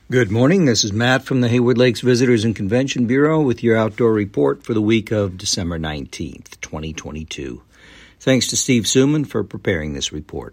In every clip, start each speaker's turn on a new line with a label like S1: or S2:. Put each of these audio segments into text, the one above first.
S1: Good morning. This is Matt from the Hayward Lakes Visitors and Convention Bureau with your outdoor report for the week of December 19th, 2022. Thanks to Steve Suman for preparing this report.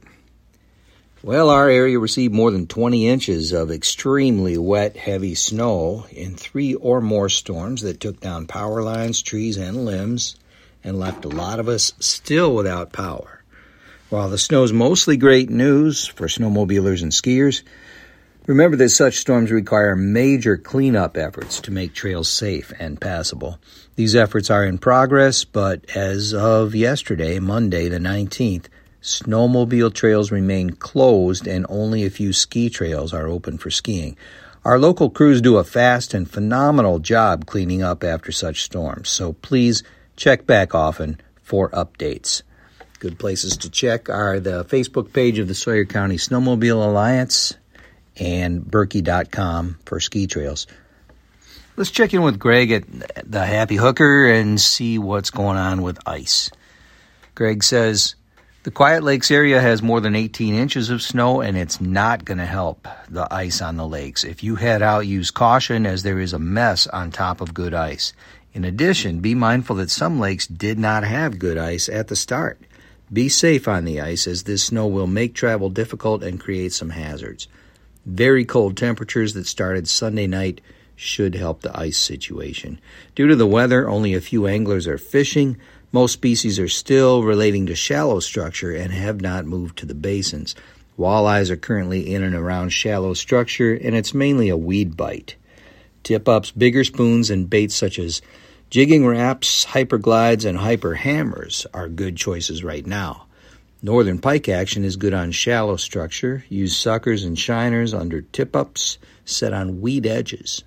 S1: Well, our area received more than 20 inches of extremely wet, heavy snow in 3 or more storms that took down power lines, trees, and limbs and left a lot of us still without power. While the snow is mostly great news for snowmobilers and skiers, remember that such storms require major cleanup efforts to make trails safe and passable. These efforts are in progress, but as of yesterday, Monday the 19th, snowmobile trails remain closed and only a few ski trails are open for skiing. Our local crews do a fast and phenomenal job cleaning up after such storms, so please check back often for updates. Good places to check are the Facebook page of the Sawyer County Snowmobile Alliance and Berkey.com for ski trails. Let's check in with Greg at the Happy Hooker and see what's going on with ice. Greg says, the Quiet Lakes area has more than 18 inches of snow, and it's not going to help the ice on the lakes. If you head out, use caution as there is a mess on top of good ice. In addition, be mindful that some lakes did not have good ice at the start. Be safe on the ice as this snow will make travel difficult and create some hazards. Very cold temperatures that started Sunday night should help the ice situation. Due to the weather, only a few anglers are fishing. Most species are still relating to shallow structure and have not moved to the basins. Walleyes are currently in and around shallow structure, and it's mainly a weed bite. Tip-ups, bigger spoons, and baits such as jigging wraps, hyper glides, and hyper hammers are good choices right now. Northern pike action is good on shallow structure. Use suckers and shiners under tip-ups set on weed edges.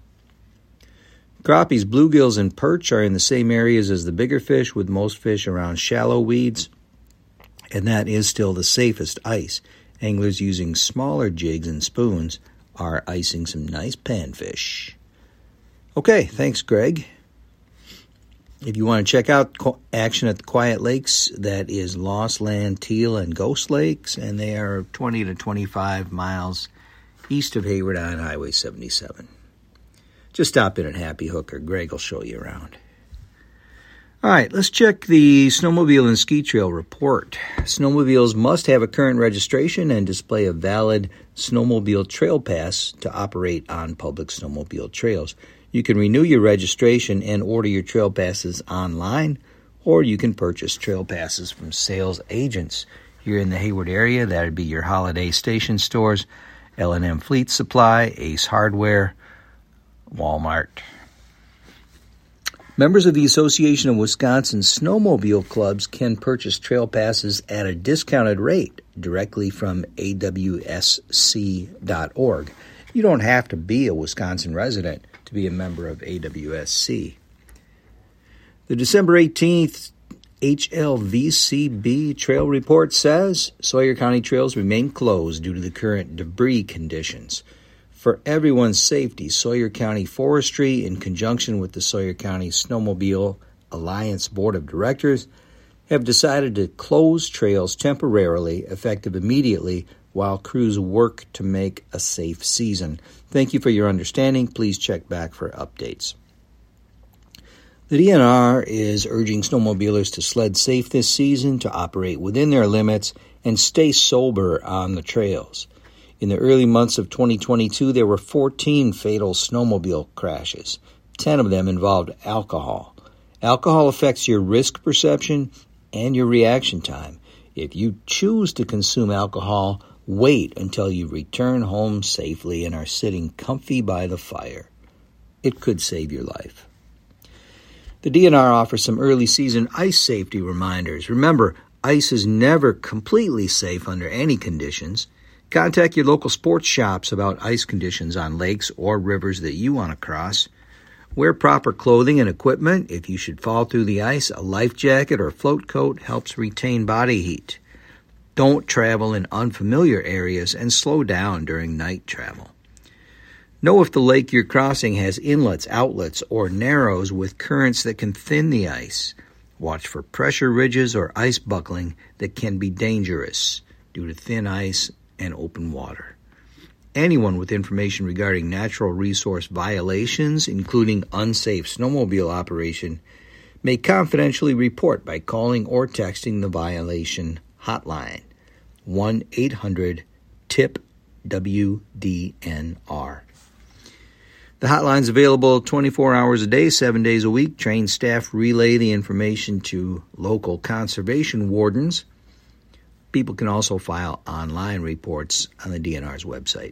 S1: Crappies, bluegills, and perch are in the same areas as the bigger fish, with most fish around shallow weeds, and that is still the safest ice. Anglers using smaller jigs and spoons are icing some nice panfish. Okay, thanks, Greg. If you want to check out action at the Quiet Lakes, that is Lost Land, Teal, and Ghost Lakes, and they are 20 to 25 miles east of Hayward on Highway 77. Just stop in at Happy Hooker. Greg will show you around. All right, let's check the snowmobile and ski trail report. Snowmobiles must have a current registration and display a valid snowmobile trail pass to operate on public snowmobile trails. You can renew your registration and order your trail passes online, or you can purchase trail passes from sales agents. Here in the Hayward area, that would be your Holiday Station stores, L&M Fleet Supply, Ace Hardware, Walmart. Members of the Association of Wisconsin Snowmobile Clubs can purchase trail passes at a discounted rate directly from awsc.org. You don't have to be a Wisconsin resident to be a member of AWSC. The December 18th HLVCB trail report says Sawyer County trails remain closed due to the current debris conditions. For everyone's safety, Sawyer County Forestry, in conjunction with the Sawyer County Snowmobile Alliance Board of Directors, have decided to close trails temporarily, effective immediately, while crews work to make a safe season. Thank you for your understanding. Please check back for updates. The DNR is urging snowmobilers to sled safe this season, to operate within their limits, and stay sober on the trails. In the early months of 2022, there were 14 fatal snowmobile crashes. 10 of them involved alcohol. Alcohol affects your risk perception and your reaction time. If you choose to consume alcohol, wait until you return home safely and are sitting comfy by the fire. It could save your life. The DNR offers some early season ice safety reminders. Remember, ice is never completely safe under any conditions. Contact your local sports shops about ice conditions on lakes or rivers that you want to cross. Wear proper clothing and equipment. If you should fall through the ice, a life jacket or float coat helps retain body heat. Don't travel in unfamiliar areas and slow down during night travel. Know if the lake you're crossing has inlets, outlets, or narrows with currents that can thin the ice. Watch for pressure ridges or ice buckling that can be dangerous due to thin ice and open water. Anyone with information regarding natural resource violations, including unsafe snowmobile operation, may confidentially report by calling or texting the violation hotline, 1-800-TIP-WDNR. The hotline is available 24 hours a day, 7 days a week. Trained staff relay the information to local conservation wardens. People can also file online reports on the DNR's website.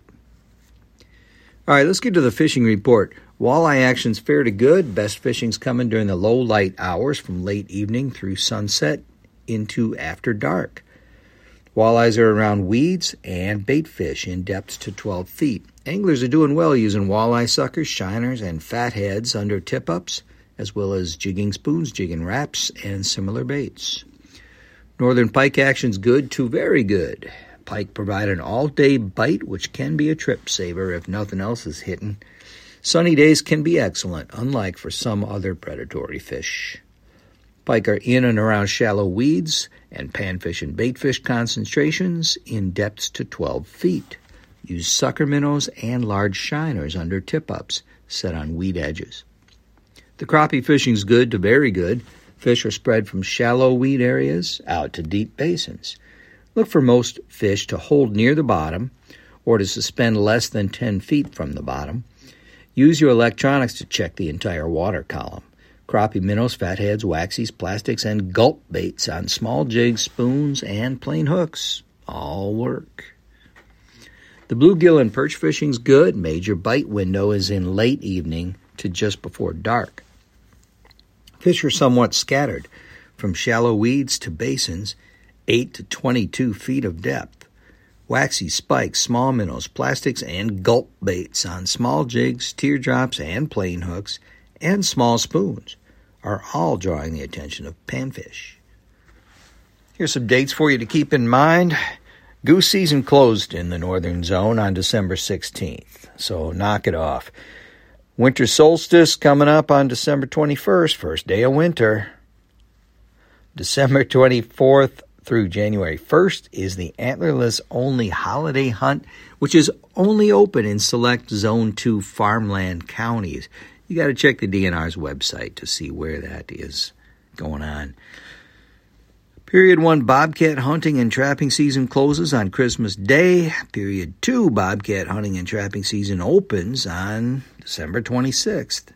S1: All right, let's get to the fishing report. Walleye action's fair to good. Best fishing's coming during the low light hours from late evening through sunset into after dark. Walleyes are around weeds and bait fish in depths to 12 feet. Anglers are doing well using walleye suckers, shiners, and fatheads under tip-ups, as well as jigging spoons, jigging wraps, and similar baits. Northern pike action's good to very good. Pike provide an all-day bite, which can be a trip saver if nothing else is hitting. Sunny days can be excellent, unlike for some other predatory fish. Pike are in and around shallow weeds and panfish and baitfish concentrations in depths to 12 feet. Use sucker minnows and large shiners under tip-ups set on weed edges. The crappie fishing's good to very good. Fish are spread from shallow weed areas out to deep basins. Look for most fish to hold near the bottom or to suspend less than 10 feet from the bottom. Use your electronics to check the entire water column. Crappie minnows, fatheads, waxies, plastics, and gulp baits on small jigs, spoons, and plain hooks all work. The bluegill and perch fishing's good. Major bite window is in late evening to just before dark. Fish are somewhat scattered from shallow weeds to basins, 8 to 22 feet of depth. Waxy spikes, small minnows, plastics, and gulp baits on small jigs, teardrops, and plain hooks, and small spoons are all drawing the attention of panfish. Here's some dates for you to keep in mind. Goose season closed in the northern zone on December 16th, so knock it off. Winter solstice coming up on December 21st, first day of winter. December 24th through January 1st is the antlerless-only holiday hunt, which is only open in select Zone 2 farmland counties. You got to check the DNR's website to see where that is going on. Period 1 bobcat hunting and trapping season closes on Christmas Day. Period 2 bobcat hunting and trapping season opens on December 26th.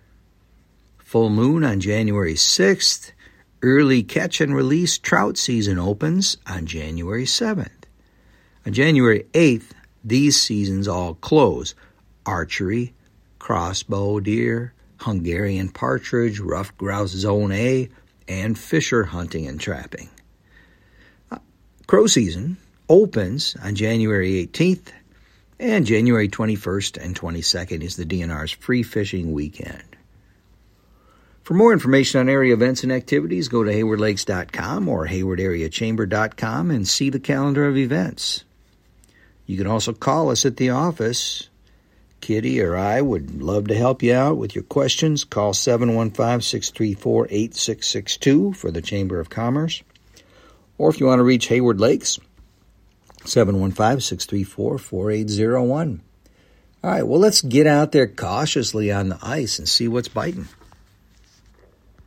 S1: Full moon on January 6th. Early catch and release trout season opens on January 7th. On January 8th, these seasons all close. Archery, crossbow deer, Hungarian partridge, ruffed grouse Zone A, and fisher hunting and trapping. Crow season opens on January 18th, and January 21st and 22nd is the DNR's free fishing weekend. For more information on area events and activities, go to haywardlakes.com or haywardareachamber.com and see the calendar of events. You can also call us at the office. Kitty or I would love to help you out with your questions. Call 715-634-8662 for the Chamber of Commerce. Or if you want to reach Hayward Lakes, 715-634-4801. All right, well, let's get out there cautiously on the ice and see what's biting.